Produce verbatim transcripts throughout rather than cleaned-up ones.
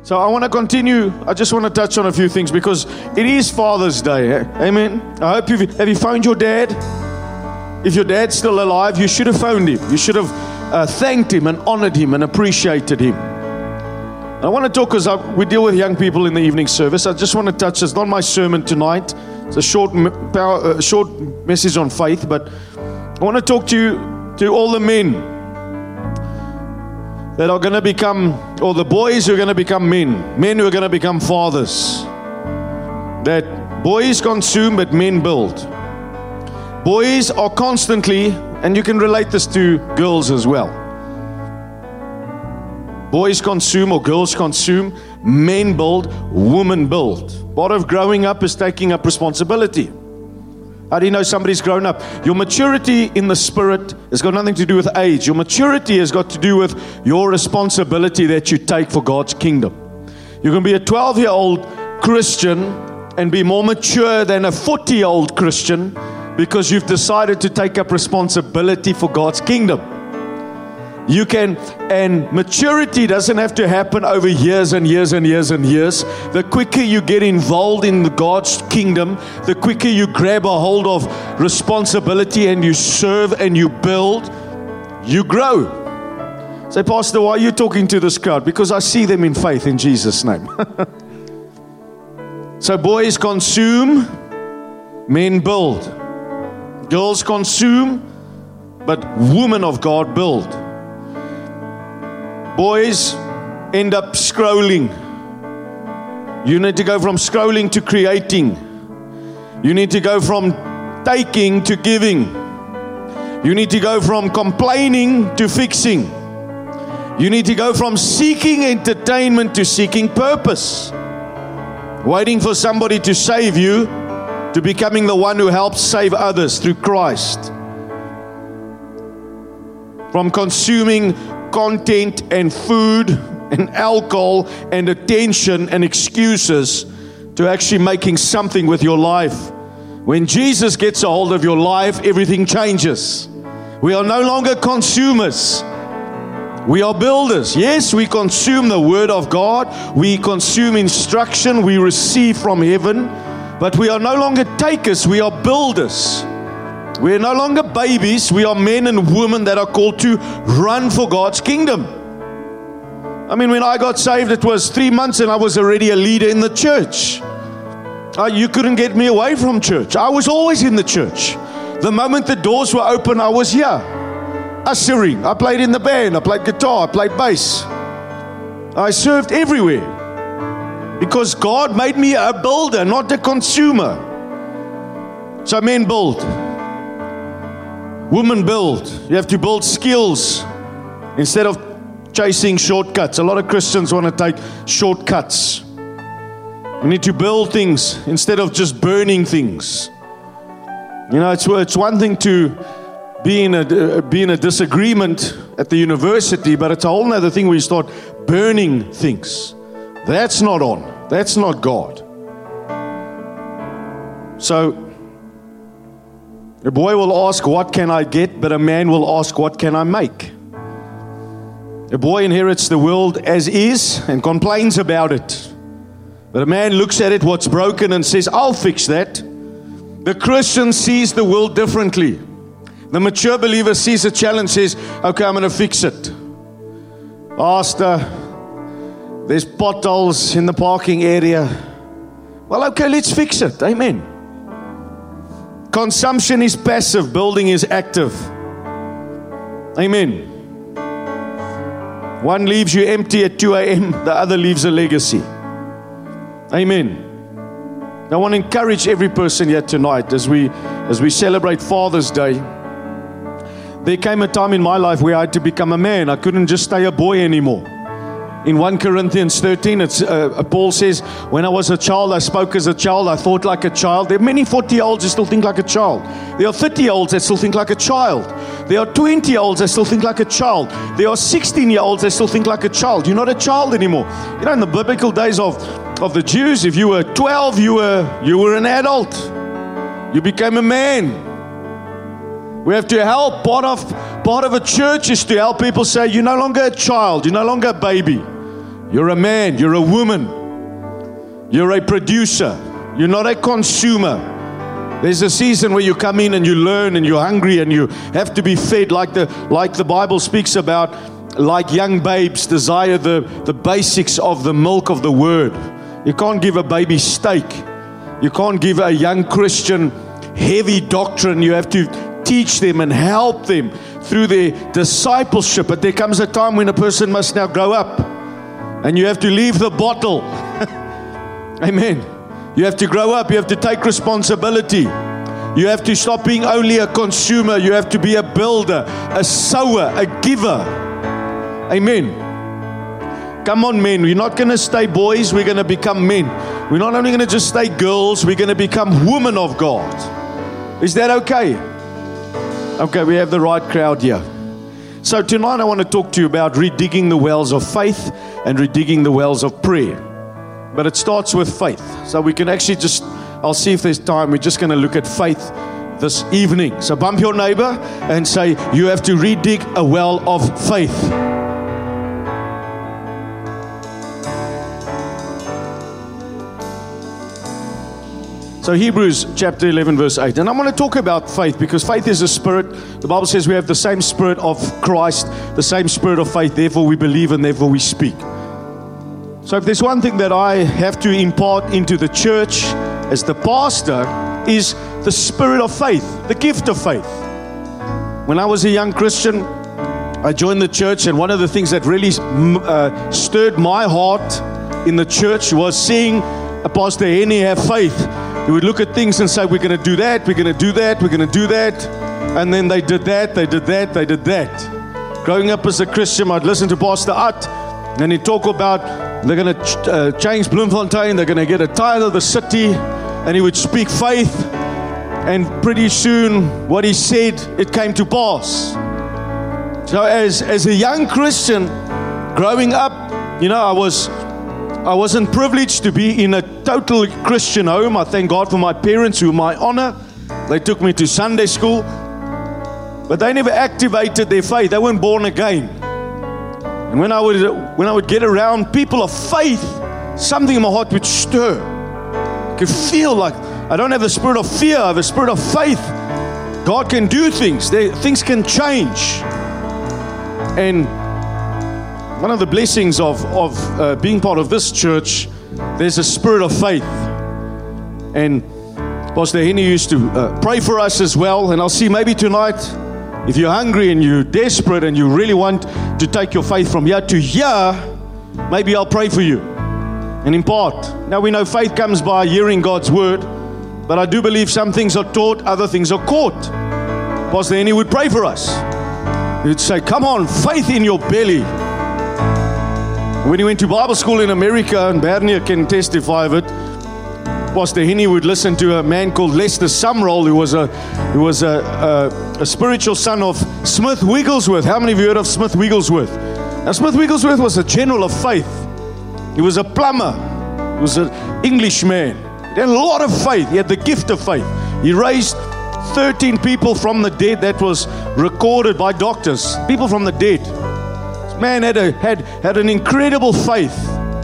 So I want to continue. I just want to touch on a few things because it is Father's Day. Eh? Amen. I hope you've, have you phoned your dad? If your dad's still alive, you should have phoned him. You should have uh, thanked him and honored him and appreciated him. I want to talk because we deal with young people in the evening service. I just want to touch. It's not my sermon tonight. It's a short, power, uh, short message on faith, but I want to talk to you, to all the men that are going to become, or the boys who are going to become men, men who are going to become fathers. That boys consume, but men build. Boys are constantly, and you can relate this to girls as well. Boys consume or girls consume, men build, women build. Part of growing up is taking up responsibility. How do you know somebody's grown up? Your maturity in the spirit has got nothing to do with age. Your maturity has got to do with your responsibility that you take for God's kingdom. You can be a twelve-year-old Christian and be more mature than a forty-year-old Christian because you've decided to take up responsibility for God's kingdom. You can, and maturity doesn't have to happen over years and years and years and years. The quicker you get involved in the God's kingdom, the quicker you grab a hold of responsibility and you serve and you build, you grow. Say, Pastor, why are you talking to this crowd? Because I see them in faith in Jesus' name. So boys consume, men build. Girls consume, but women of God build. Boys end up scrolling. You need to go from scrolling to creating. You need to go from taking to giving. You need to go from complaining to fixing. You need to go from seeking entertainment to seeking purpose. Waiting for somebody to save you to becoming the one who helps save others through Christ. From consuming content and food and alcohol and attention and excuses to actually making something with your life. When Jesus gets a hold of your life, everything changes. We are no longer consumers. We are builders. Yes, we consume the Word of God. We consume instruction we receive from heaven. But we are no longer takers. We are builders. We are no longer babies. We are men and women that are called to run for God's kingdom. I mean, when I got saved, it was three months and I was already a leader in the church. Uh, you couldn't get me away from church. I was always in the church. The moment the doors were open, I was here. Ushering. I played in the band. I played guitar. I played bass. I served everywhere. Because God made me a builder, not a consumer. So men build. Women build. You have to build skills instead of chasing shortcuts. A lot of Christians want to take shortcuts. We need to build things instead of just burning things. You know, it's it's one thing to be in a be in a disagreement at the university, but it's a whole other thing where you start burning things. That's not on. That's not God. So a boy will ask, what can I get? But a man will ask, what can I make? A boy inherits the world as is and complains about it. But a man looks at it, what's broken, and says, I'll fix that. The Christian sees the world differently. The mature believer sees a challenge, says, okay, I'm going to fix it. Pastor, there's potholes in the parking area. Well, okay, let's fix it. Amen. Consumption is passive, building is active. Amen. One leaves you empty at two a.m., the other leaves a legacy. Amen. I want to encourage every person here tonight as we as we celebrate Father's Day. There came a time in my life where I had to become a man. I couldn't just stay a boy anymore. In First Corinthians thirteen, it's, uh, Paul says, when I was a child, I spoke as a child, I thought like a child. There are many forty-year-olds that still think like a child. There are thirty-year-olds that still think like a child. There are twenty-year-olds that still think like a child. There are sixteen-year-olds that still think like a child. You're not a child anymore. You know, in the biblical days of, of the Jews, if you were twelve, you were, you were an adult. You became a man. We have to help. Part of, part of a church is to help people say, you're no longer a child. You're no longer a baby. You're a man, you're a woman, you're a producer, you're not a consumer. There's a season where you come in and you learn and you're hungry and you have to be fed like the like the Bible speaks about, like young babes desire the, the basics of the milk of the word. You can't give a baby steak. You can't give a young Christian heavy doctrine. You have to teach them and help them through their discipleship. But there comes a time when a person must now grow up and you have to leave the bottle. Amen. You have to grow up. You have to take responsibility. You have to stop being only a consumer. You have to be a builder, a sower, a giver. Amen. Come on, men. We're not going to stay boys. We're going to become men. We're not only going to just stay girls. We're going to become women of God. Is that okay? Okay, we have the right crowd here. So tonight I want to talk to you about redigging the wells of faith and redigging the wells of prayer. But it starts with faith. So we can actually just, I'll see if there's time. We're just going to look at faith this evening. So bump your neighbor and say, you have to redig a well of faith. So Hebrews chapter eleven verse eight. And I'm going to talk about faith because faith is a spirit. The Bible says we have the same spirit of Christ, the same spirit of faith. Therefore we believe and therefore we speak. So if there's one thing that I have to impart into the church as the pastor is the spirit of faith, the gift of faith. When I was a young Christian, I joined the church, and one of the things that really uh, stirred my heart in the church was seeing a Pastor Henny have faith. He would look at things and say, we're going to do that, we're going to do that, we're going to do that. And then they did that, they did that, they did that. Growing up as a Christian, I'd listen to Pastor Ut, and he'd talk about they're going to ch- uh, change Bloemfontein, they're going to get a title of the city, and he would speak faith. And pretty soon, what he said, it came to pass. So as, as a young Christian, growing up, you know, I was... I wasn't privileged to be in a total Christian home. I thank God for my parents, who my honor. They took me to Sunday school, but they never activated their faith. They weren't born again. And when I would when I would get around people of faith, something in my heart would stir. I could feel like I don't have the spirit of fear. I have a spirit of faith. God can do things. They, things can change. And one of the blessings of, of uh, being part of this church, there's a spirit of faith. And Pastor Henny used to uh, pray for us as well. And I'll see maybe tonight, if you're hungry and you're desperate and you really want to take your faith from here to here, maybe I'll pray for you and impart. Now we know faith comes by hearing God's word, but I do believe some things are taught, other things are caught. Pastor Henny would pray for us. He would say, come on, faith in your belly. When he went to Bible school in America, and Bernier can testify of it, Pastor Henny would listen to a man called Lester Sumrall, who was a who was a, a, a spiritual son of Smith Wigglesworth. How many of you heard of Smith Wigglesworth? Now, Smith Wigglesworth was a general of faith. He was a plumber. He was an Englishman. He had a lot of faith. He had the gift of faith. He raised thirteen people from the dead. That was recorded by doctors. People from the dead. Man had, a, had, had an incredible faith.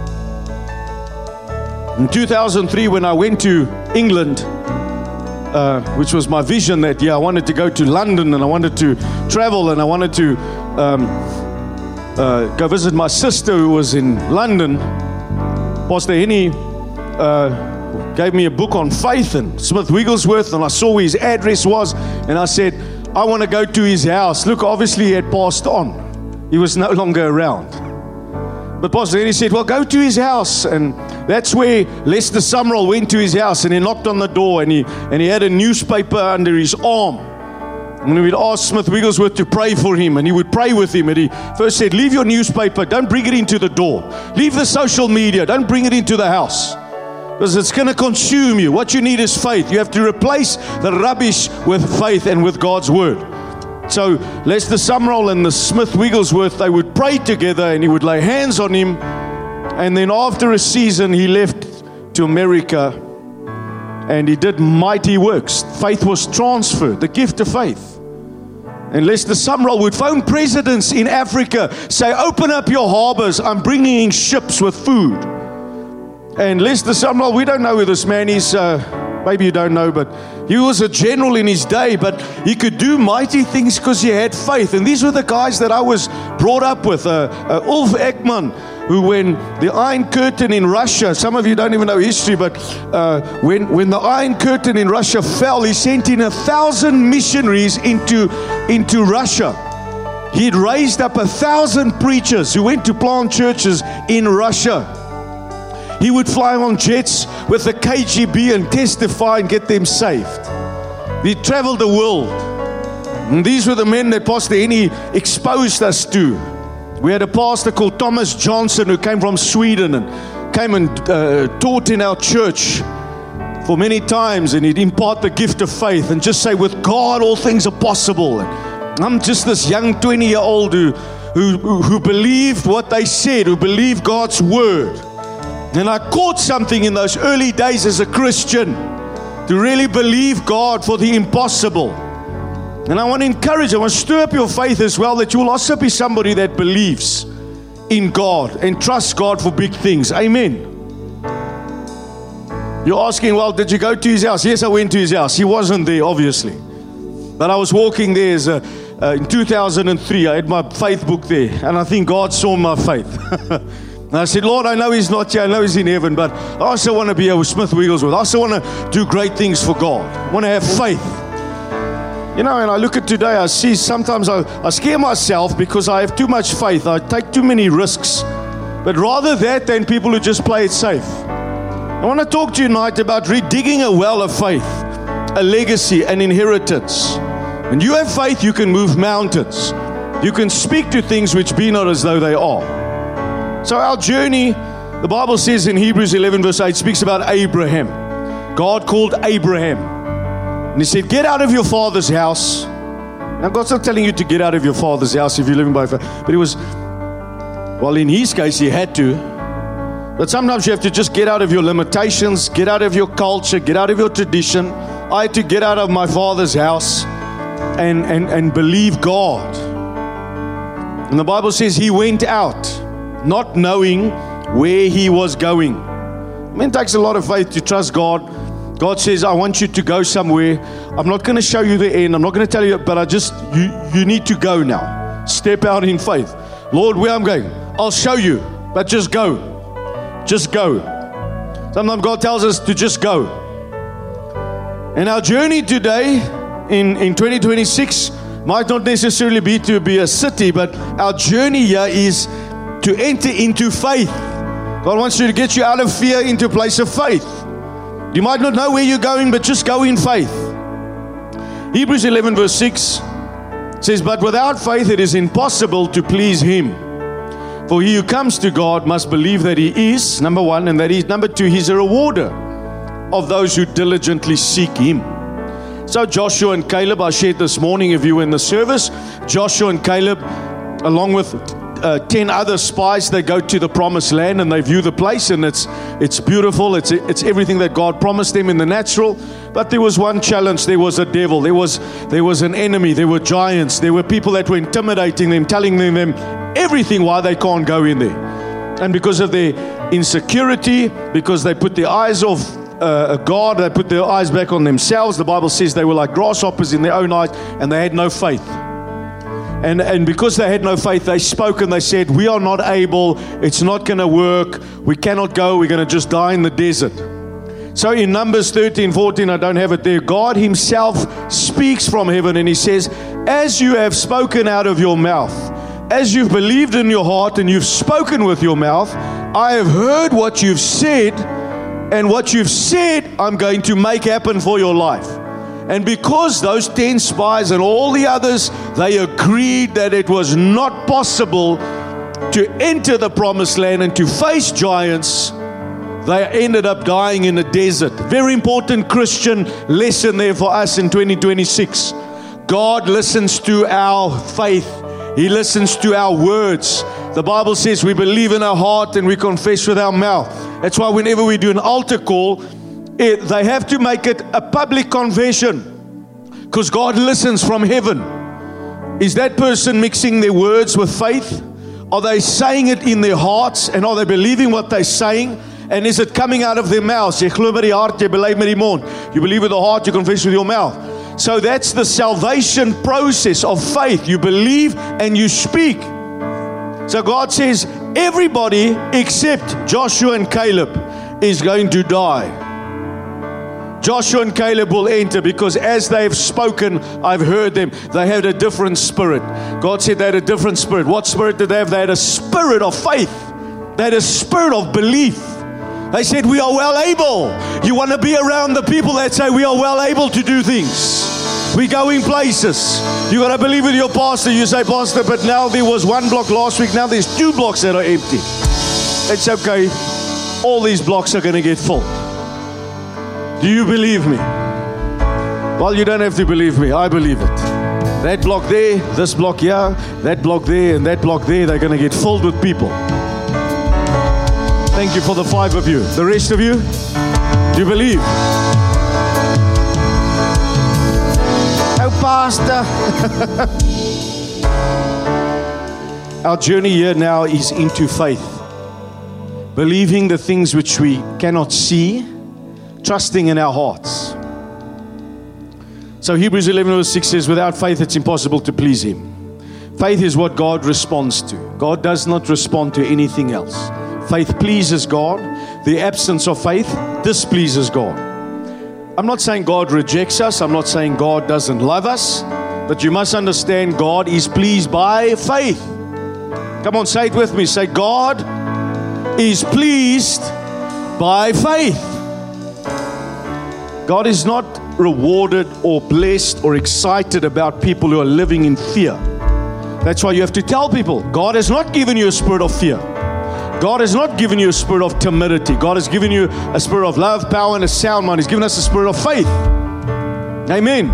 In two thousand three, when I went to England, uh, which was my vision that year, I wanted to go to London and I wanted to travel and I wanted to um, uh, go visit my sister who was in London. Pastor Henny uh, gave me a book on faith and Smith Wigglesworth, and I saw where his address was, and I said, I want to go to his house. Look, obviously he had passed on. He was no longer around. But Pastor Henny said, well, go to his house. And that's where Lester Sumrall went to his house, and he knocked on the door, and he and he had a newspaper under his arm. And we would ask Smith Wigglesworth to pray for him, and he would pray with him. And he first said, leave your newspaper, don't bring it into the door. Leave the social media, don't bring it into the house. Because it's going to consume you. What you need is faith. You have to replace the rubbish with faith and with God's word. So Lester Sumrall and the Smith Wigglesworth, they would pray together, and he would lay hands on him. And then after a season, he left to America, and he did mighty works. Faith was transferred, the gift of faith. And Lester Sumrall would phone presidents in Africa, say, open up your harbors, I'm bringing in ships with food. And Lester Sumrall, we don't know who this man is, uh, maybe you don't know, but he was a general in his day, but he could do mighty things because he had faith. And these were the guys that I was brought up with. Uh, uh, Ulf Ekman, who when the Iron Curtain in Russia, some of you don't even know history, but uh, when, when the Iron Curtain in Russia fell, he sent in a thousand missionaries into, into Russia. He had raised up a thousand preachers who went to plant churches in Russia. He would fly on jets with the K G B and testify and get them saved. He traveled the world. And these were the men that Pastor Henny exposed us to. We had a pastor called Thomas Johnson who came from Sweden and came and uh, taught in our church for many times, and he'd impart the gift of faith and just say, with God all things are possible. And I'm just this young twenty-year-old who, who, who believed what they said, who believed God's word. And I caught something in those early days as a Christian to really believe God for the impossible. And I want to encourage, I want to stir up your faith as well, that you will also be somebody that believes in God and trusts God for big things. Amen. You're asking, well, did you go to his house? Yes, I went to his house. He wasn't there, obviously. But I was walking there as a, uh, in two thousand three. I had my faith book there. And I think God saw my faith. And I said, Lord, I know he's not here. I know he's in heaven. But I also want to be with Smith Wigglesworth. I also want to do great things for God. I want to have faith. You know, and I look at today, I see sometimes I, I scare myself because I have too much faith. I take too many risks. But rather that than people who just play it safe. I want to talk to you tonight about redigging a well of faith, a legacy, an inheritance. When you have faith, you can move mountains. You can speak to things which be not as though they are. So our journey, the Bible says in Hebrews eleven verse eight, speaks about Abraham. God called Abraham. And he said, get out of your father's house. Now God's not telling you to get out of your father's house if you're living by faith. But he was, well, in his case, he had to. But sometimes you have to just get out of your limitations, get out of your culture, get out of your tradition. I had to get out of my father's house and, and, and believe God. And the Bible says he went out, not knowing where he was going. I mean, it takes a lot of faith to trust God. God says, I want you to go somewhere. I'm not going to show you the end. I'm not going to tell you, but I just, you, you need to go now. Step out in faith. Lord, where I'm going, I'll show you, but just go. Just go. Sometimes God tells us to just go. And our journey today in, in twenty twenty-six might not necessarily be to be a city, but our journey here is to enter into faith. God wants you to get you out of fear into a place of faith. You might not know where you're going, but just go in faith. Hebrews eleven verse six says, but without faith it is impossible to please him. For he who comes to God must believe that he is, number one, and that he, number two, he's a rewarder of those who diligently seek him. So Joshua and Caleb, I shared this morning if you were in the service, Joshua and Caleb, along with Uh, ten other spies, they go to the promised land and they view the place, and it's it's beautiful. It's it's everything that God promised them in the natural. But there was one challenge. There was a devil. There was there was an enemy. There were giants. There were people that were intimidating them, telling them, them everything why they can't go in there. And because of their insecurity, because they put their eyes off uh, God, they put their eyes back on themselves. The Bible says they were like grasshoppers in their own eyes, and they had no faith. And, and because they had no faith, they spoke and they said, we are not able, it's not going to work, we cannot go, we're going to just die in the desert. So in Numbers thirteen, fourteen, I don't have it there, God himself speaks from heaven and he says, as you have spoken out of your mouth, as you've believed in your heart and you've spoken with your mouth, I have heard what you've said, and what you've said, I'm going to make happen for your life. And because those ten spies and all the others, they agreed that it was not possible to enter the promised land and to face giants, they ended up dying in the desert. Very important Christian lesson there for us in twenty twenty-six. God listens to our faith. He listens to our words. The Bible says we believe in our heart and we confess with our mouth. That's why whenever we do an altar call, It, they have to make it a public confession, because God listens from heaven. Is that person mixing their words with faith? Are they saying it in their hearts? And are they believing what they're saying? And is it coming out of their mouths? Jy glo met die hart, jy bely met die mond. You believe with the heart, you confess with your mouth. So that's the salvation process of faith. You believe and you speak. So God says, everybody except Joshua and Caleb is going to die. Joshua and Caleb will enter because as they've spoken, I've heard them. They had a different spirit. God said they had a different spirit. What spirit did they have? They had a spirit of faith. They had a spirit of belief. They said, we are well able. You want to be around the people that say we are well able to do things. We're going places. You got to believe with your pastor. You say, Pastor, but now there was one block last week. Now there's two blocks that are empty. It's okay. All these blocks are going to get full. Do you believe me? Well, you don't have to believe me. I believe it. That block there, this block here, that block there, and that block there, they're going to get filled with people. Thank you for the five of you. The rest of you, do you believe? Oh, Pastor. Our journey here now is into faith. Believing the things which we cannot see, trusting in our hearts. So Hebrews eleven verse six says, without faith it's impossible to please Him. Faith is what God responds to. God does not respond to anything else. Faith pleases God. The absence of faith displeases God. I'm not saying God rejects us. I'm not saying God doesn't love us. But you must understand God is pleased by faith. Come on, say it with me. Say, God is pleased by faith. God is not rewarded or blessed or excited about people who are living in fear. That's why you have to tell people, God has not given you a spirit of fear. God has not given you a spirit of timidity. God has given you a spirit of love, power, and a sound mind. He's given us a spirit of faith. Amen.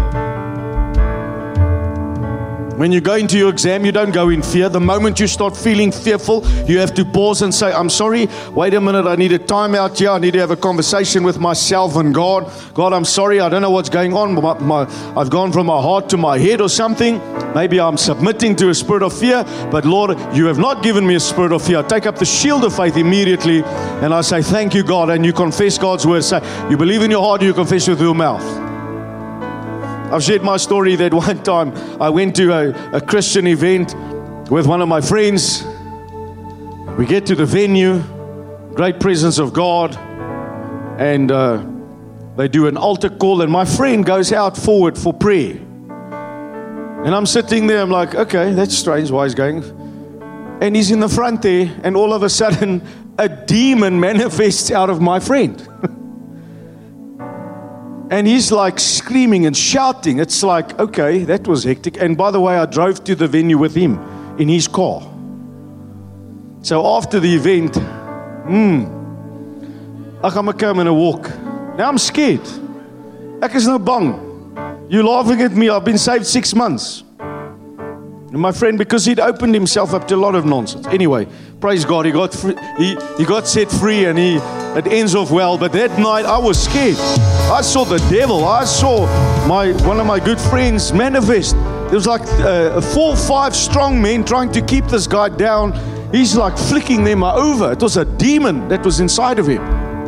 When you go into your exam, you don't go in fear. The moment you start feeling fearful, you have to pause and say, I'm sorry, wait a minute, I need a time out here. I need to have a conversation with myself and God. God, I'm sorry, I don't know what's going on. My, my, I've gone from my heart to my head or something. Maybe I'm submitting to a spirit of fear, but Lord, you have not given me a spirit of fear. I take up the shield of faith immediately, and I say, thank you, God, and you confess God's word. Say, you believe in your heart, you confess with your mouth. I've shared my story that one time I went to a, a Christian event with one of my friends. We get to the venue, great presence of God, and uh, they do an altar call, and my friend goes out forward for prayer. And I'm sitting there, I'm like, okay, that's strange, why he's going? And he's in the front there, and all of a sudden, a demon manifests out of my friend. And he's like screaming and shouting. It's like, okay, that was hectic. And by the way, I drove to the venue with him in his car. So after the event, hmm, ek gaan maar come and walk. Now I'm scared. Ek is nou bang. You're laughing at me. I've been saved six months. And my friend, because he'd opened himself up to a lot of nonsense. Anyway, praise God, he got free, he, he got set free, and he it ends off well. But that night I was scared. I saw the devil. I saw my one of my good friends manifest. There was like uh, four, five strong men trying to keep this guy down. He's like flicking them over. It was a demon that was inside of him.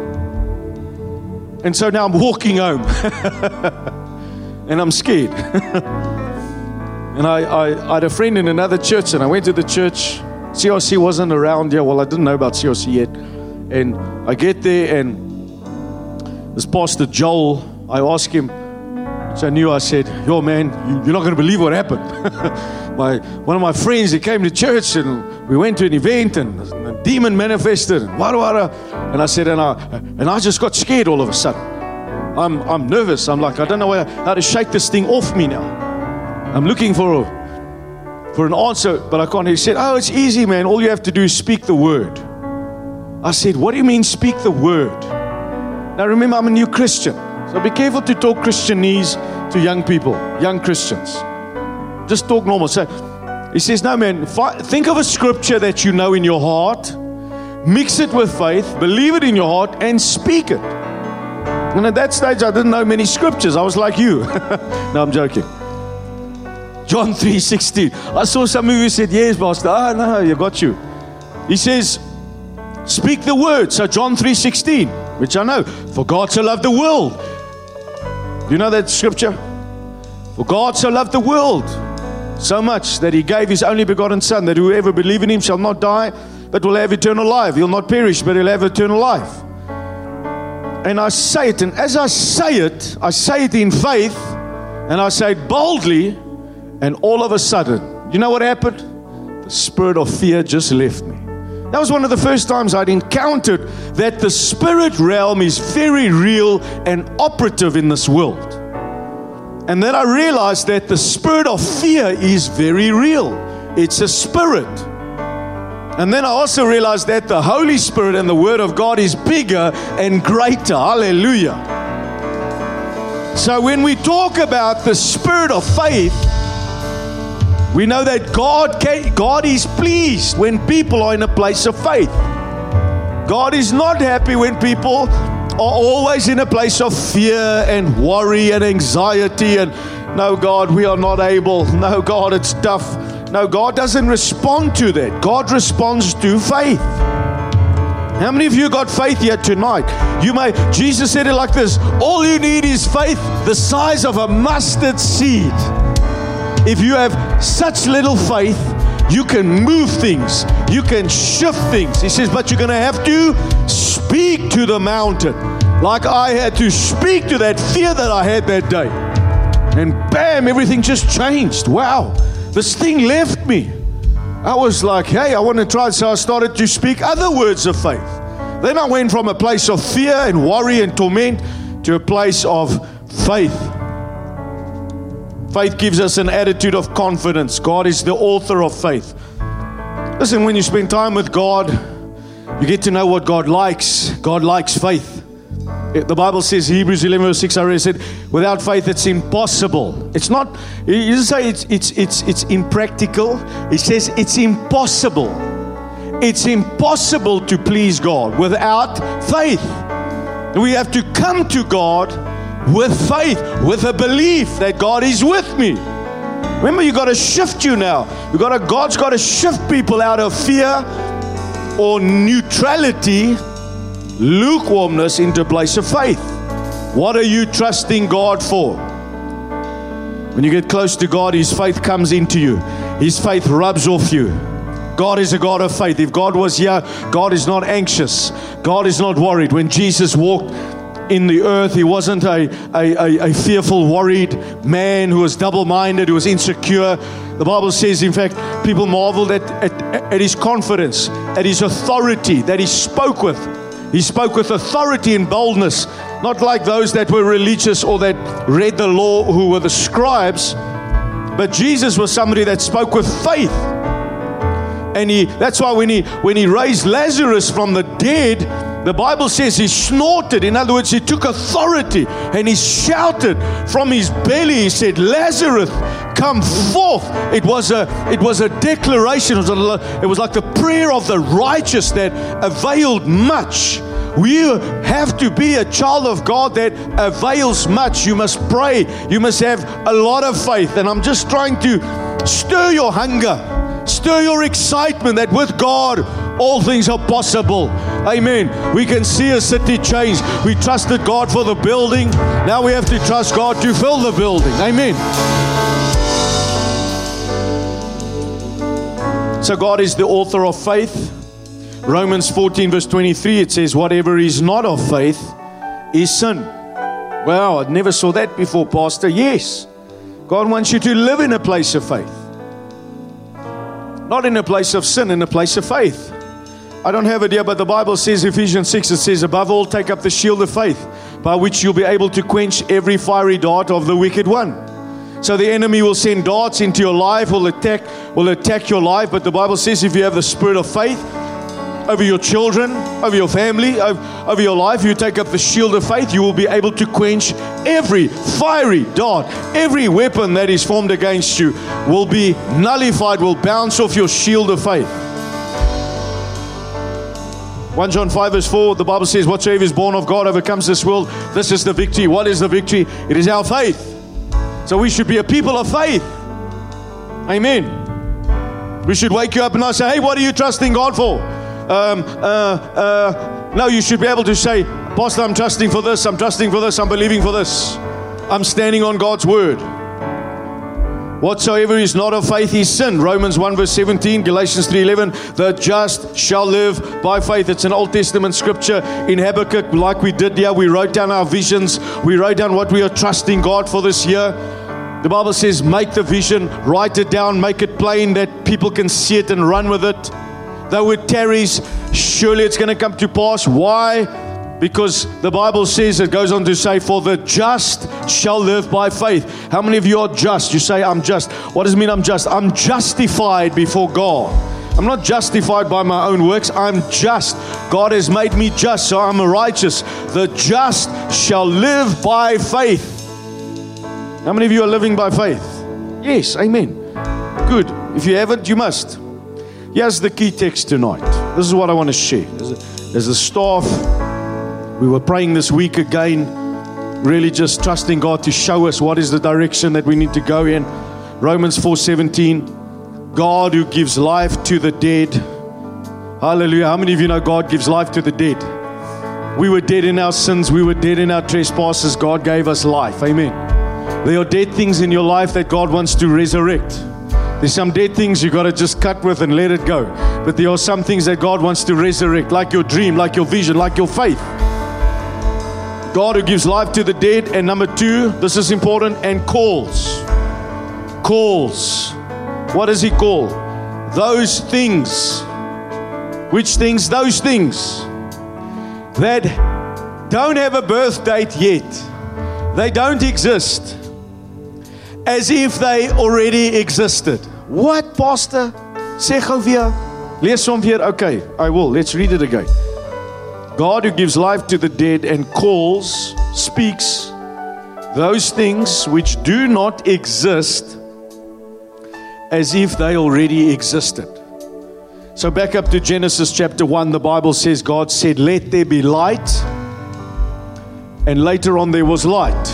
And so now I'm walking home, and I'm scared. And I, I, I had a friend in another church, and I went to the church. C R C wasn't around yet. Well, I didn't know about C R C yet. And I get there, and this Pastor Joel, I asked him, so I knew, I said, yo man, you, you're not going to believe what happened. my One of my friends, he came to church, and we went to an event, and a demon manifested, and wada wada. And I said, and I, and I just got scared all of a sudden. I'm, I'm nervous. I'm like, I don't know how, how to shake this thing off me now. I'm looking for a, for an answer, but I can't. He said, oh, it's easy, man. All you have to do is speak the word. I said, what do you mean speak the word? Now remember, I'm a new Christian. So be careful to talk Christianese to young people, young Christians. Just talk normal. So he says, no man, fi- think of a scripture that you know in your heart, mix it with faith, believe it in your heart, and speak it. And at that stage, I didn't know many scriptures. I was like you. No, I'm joking. John three sixteen. I saw some of you said, yes, Pastor. Ah, no, you got you. He says, speak the word. So John three sixteen, which I know. For God so loved the world. Do you know that scripture? For God so loved the world so much that He gave His only begotten Son, that whoever believes in Him shall not die, but will have eternal life. He'll not perish, but he'll have eternal life. And I say it, and as I say it, I say it in faith, and I say it boldly, and all of a sudden, you know what happened? The spirit of fear just left me. That was one of the first times I'd encountered that the spirit realm is very real and operative in this world. And then I realized that the spirit of fear is very real. It's a spirit. And then I also realized that the Holy Spirit and the Word of God is bigger and greater. Hallelujah. So when we talk about the spirit of faith, we know that God can, God is pleased when people are in a place of faith. God is not happy when people are always in a place of fear and worry and anxiety and, no, God, we are not able. No, God, it's tough. No, God doesn't respond to that. God responds to faith. How many of you got faith here tonight? You may, Jesus said it like this, all you need is faith the size of a mustard seed. If you have such little faith, you can move things. You can shift things. He says, but you're going to have to speak to the mountain. Like I had to speak to that fear that I had that day. And bam, everything just changed. Wow. This thing left me. I was like, hey, I want to try it. So I started to speak other words of faith. Then I went from a place of fear and worry and torment to a place of faith. Faith gives us an attitude of confidence. God is the author of faith. Listen, when you spend time with God, you get to know what God likes. God likes faith. The Bible says, Hebrews eleven verse six, I already said, without faith it's impossible. It's not, he doesn't say it's, it's, it's, it's impractical. He says it's impossible. It's impossible to please God without faith. We have to come to God with faith, with a belief that God is with me. Remember, you got to shift you now. You got to, God's got to shift people out of fear or neutrality, lukewarmness, into a place of faith. What are you trusting God for? When you get close to God, His faith comes into you. His faith rubs off you. God is a God of faith. If God was here, God is not anxious. God is not worried. When Jesus walked in the earth, He wasn't a, a, a, a fearful, worried man who was double-minded, who was insecure. The Bible says, in fact, people marveled at, at, at His confidence, at His authority that He spoke with. He spoke with authority and boldness, not like those that were religious or that read the law, who were the scribes. But Jesus was somebody that spoke with faith. And he, that's why when he, when he raised Lazarus from the dead, the Bible says he snorted. In other words, he took authority and he shouted from his belly. He said, Lazarus, come forth. It was a, it was a declaration. It was, a, it was like the prayer of the righteous that availed much. We have to be a child of God that avails much. You must pray. You must have a lot of faith. And I'm just trying to stir your hunger. Stir your excitement that with God, all things are possible. Amen. We can see a city change. We trusted God for the building. Now we have to trust God to fill the building. Amen. So God is the author of faith. Romans fourteen verse twenty-three, it says, whatever is not of faith is sin. Wow, I never saw that before, Pastor. Yes. God wants you to live in a place of faith. Not in a place of sin, in a place of faith. I don't have it here, but the Bible says, Ephesians six, it says, above all, take up the shield of faith, by which you'll be able to quench every fiery dart of the wicked one. So the enemy will send darts into your life, will attack, will attack your life. But the Bible says, if you have the spirit of faith over your children, over your family, over, over your life, you take up the shield of faith, you will be able to quench every fiery dart. Every weapon that is formed against you will be nullified, will bounce off your shield of faith. First John five verse four, the Bible says, whatsoever is born of God overcomes this world. This is the victory. What is the victory? It is our faith. So we should be a people of faith. Amen. We should wake you up and not say, hey, what are you trusting God for? Um, uh, uh, no, you should be able to say, Pastor, I'm trusting for this, I'm trusting for this, I'm believing for this. I'm standing on God's word. Whatsoever is not of faith is sin. Romans one verse seventeen, Galatians three eleven. The just shall live by faith. It's an Old Testament scripture. In Habakkuk, like we did here, we wrote down our visions. We wrote down what we are trusting God for this year. The Bible says, make the vision, write it down, make it plain that people can see it and run with it. Though it tarries, surely it's going to come to pass. Why? Because the Bible says, it goes on to say, for the just shall live by faith. How many of you are just? You say, I'm just. What does it mean I'm just? I'm justified before God. I'm not justified by my own works. I'm just. God has made me just, so I'm a righteous. The just shall live by faith. How many of you are living by faith? Yes, amen. Good. If you haven't, you must. Here's the key text tonight. This is what I want to share. As a staff, we were praying this week again, really just trusting God to show us what is the direction that we need to go in. Romans four seventeen, God who gives life to the dead. Hallelujah. How many of you know God gives life to the dead? We were dead in our sins. We were dead in our trespasses. God gave us life. Amen. There are dead things in your life that God wants to resurrect. There's some dead things you got to just cut with and let it go. But there are some things that God wants to resurrect, like your dream, like your vision, like your faith. God who gives life to the dead. And number two, this is important, and calls. Calls. What does He call? Those things. Which things? Those things that don't have a birth date yet. They don't exist. As if they already existed. What, Pastor? Sê gou weer. Lees hom weer. Okay, I will. Let's read it again. God who gives life to the dead and calls, speaks those things which do not exist as if they already existed. So back up to Genesis chapter one, the Bible says God said, let there be light. And later on there was light.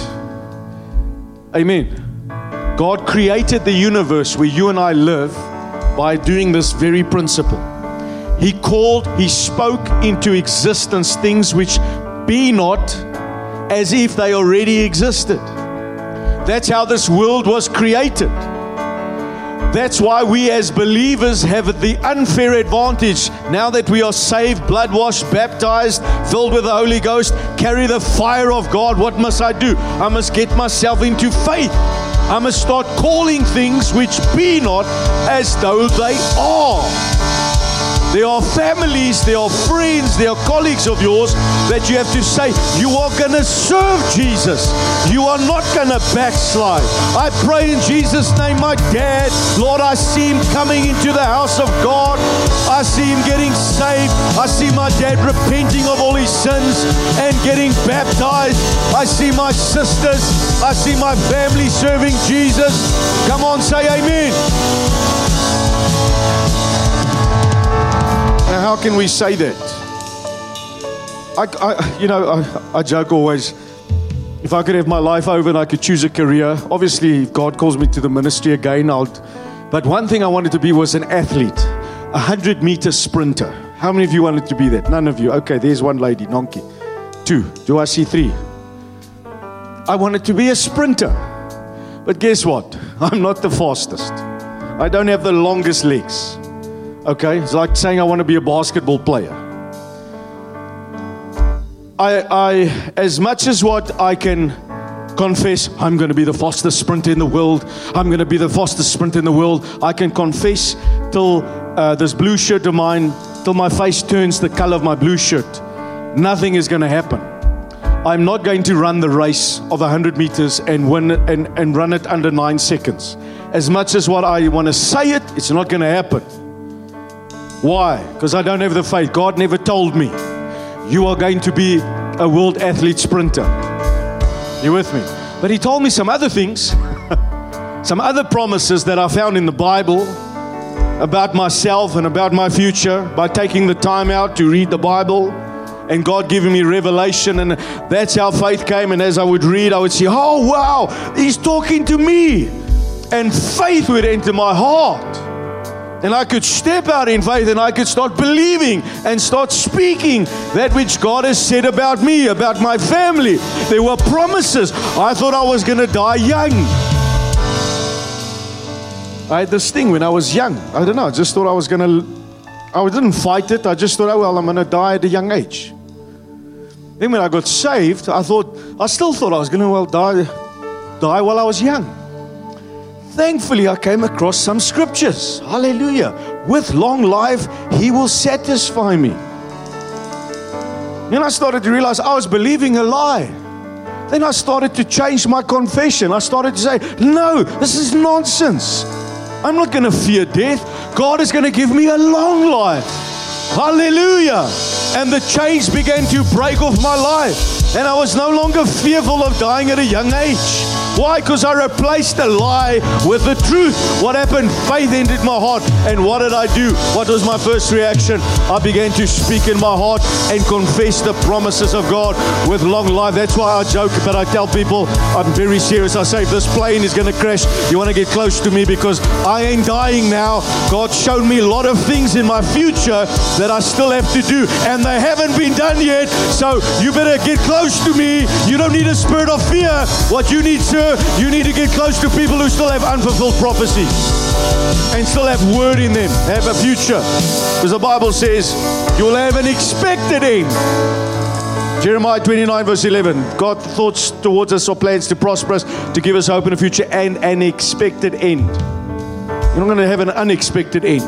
Amen. God created the universe where you and I live by doing this very principle. He called, He spoke into existence things which be not as if they already existed. That's how this world was created. That's why we as believers have the unfair advantage, now that we are saved, blood-washed, baptized, filled with the Holy Ghost, carry the fire of God. What must I do? I must get myself into faith. I must start calling things which be not as though they are. There are families, there are friends, there are colleagues of yours that you have to say, you are going to serve Jesus. You are not going to backslide. I pray in Jesus' name, my dad, Lord, I see him coming into the house of God. I see him getting saved. I see my dad repenting of all his sins and getting baptized. I see my sisters. I see my family serving Jesus. Come on, say amen. Now, how can we say that? I, I you know, I, I joke always, if I could have my life over and I could choose a career, obviously if God calls me to the ministry again, I'll, but one thing I wanted to be was an athlete, a hundred meter sprinter. How many of you wanted to be that? None of you. Okay, there's one lady, Nonki. Two. Do I see three? I wanted to be a sprinter. But guess what? I'm not the fastest. I don't have the longest legs. Okay, it's like saying I want to be a basketball player. I, I, as much as what I can confess, I'm going to be the fastest sprinter in the world. I'm going to be the fastest sprinter in the world. I can confess till uh, this blue shirt of mine, till my face turns the color of my blue shirt. Nothing is going to happen. I'm not going to run the race of one hundred meters and win it and, and run it under nine seconds. As much as what I want to say it, it's not going to happen. Why? Because I don't have the faith. God never told me, you are going to be a world athlete sprinter. You with me? But He told me some other things, some other promises that I found in the Bible about myself and about my future by taking the time out to read the Bible and God giving me revelation. And that's how faith came. And as I would read, I would see, oh wow, He's talking to me. and faith would enter my heart. And I could step out in faith and I could start believing and start speaking that which God has said about me, about my family. There were promises. I thought I was going to die young. I had this thing when I was young. I don't know. I just thought I was going to, I didn't fight it. I just thought, oh, well, I'm going to die at a young age. Then when I got saved, I thought, I still thought I was going to well die, die while I was young. Thankfully, I came across some scriptures. Hallelujah. With long life, He will satisfy me. Then I started to realize I was believing a lie. Then I started to change my confession. I started to say, no, this is nonsense. I'm not going to fear death. God is going to give me a long life. Hallelujah. And the chains began to break off my life. And I was no longer fearful of dying at a young age. Why? Because I replaced the lie with the truth. What happened? Faith entered my heart. And what did I do? What was my first reaction? I began to speak in my heart and confess the promises of God with long life. That's why I joke, but I tell people I'm very serious. I say, if this plane is going to crash, you want to get close to me because I ain't dying now. God showed me a lot of things in my future that I still have to do, and they haven't been done yet. So you better get close to me. You don't need a spirit of fear. What you need, sir, you need to get close to people who still have unfulfilled prophecies and still have word in them, have a future. Because the Bible says you'll have an expected end. Jeremiah twenty-nine verse eleven. God's thoughts towards us are plans to prosper us, to give us hope in the future, and an expected end. You're not going to have an unexpected end.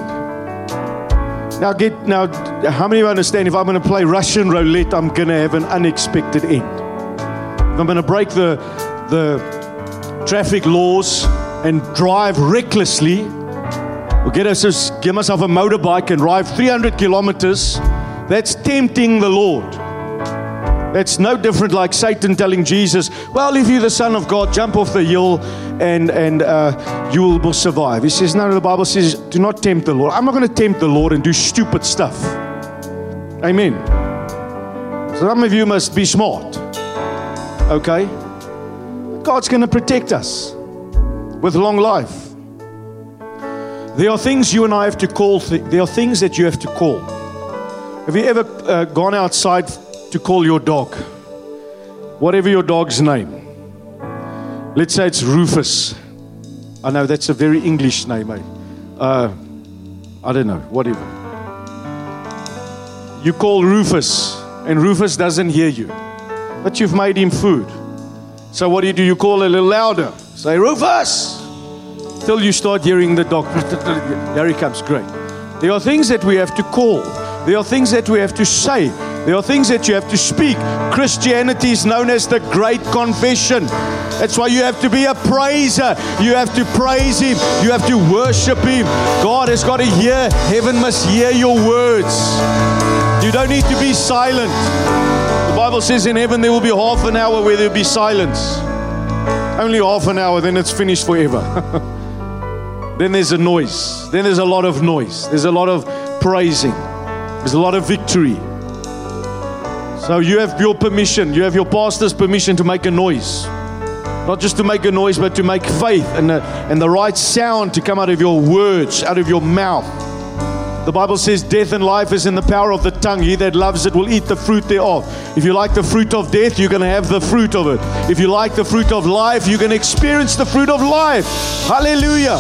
Now, get now. How many of you understand? If I'm going to play Russian roulette, I'm going to have an unexpected end. If I'm going to break the the traffic laws and drive recklessly, or get us, get myself a motorbike and drive three hundred kilometers, that's tempting the Lord. That's no different like Satan telling Jesus, well, if you're the Son of God, jump off the hill and, and uh, you will, will survive. He says, no, the Bible says, do not tempt the Lord. I'm not going to tempt the Lord and do stupid stuff. Amen. Some of you must be smart. Okay? God's going to protect us with long life. There are things you and I have to call. Th- there are things that you have to call. Have you ever uh, gone outside to call your dog? Whatever your dog's name. Let's say it's Rufus. I know that's a very English name. Eh? Uh, I don't know. Whatever. You call Rufus, and Rufus doesn't hear you. But you've made him food. So what do you do? You call a little louder. Say, Rufus! Till you start hearing the dog. There he comes. Great. There are things that we have to call. There are things that we have to say. There are things that you have to speak. Christianity is known as the Great Confession. That's why you have to be a praiser. You have to praise Him. You have to worship Him. God has got to hear. Heaven must hear your words. You don't need to be silent. The Bible says in heaven there will be half an hour where there will be silence. Only half an hour, then it's finished forever. Then there's a noise. Then there's a lot of noise. There's a lot of praising. There's a lot of victory. So you have your permission. You have your pastor's permission to make a noise. Not just to make a noise, but to make faith and the, and the right sound to come out of your words, out of your mouth. The Bible says death and life is in the power of the tongue. He that loves it will eat the fruit thereof. If you like the fruit of death, you're going to have the fruit of it. If you like the fruit of life, you're going to experience the fruit of life. Hallelujah.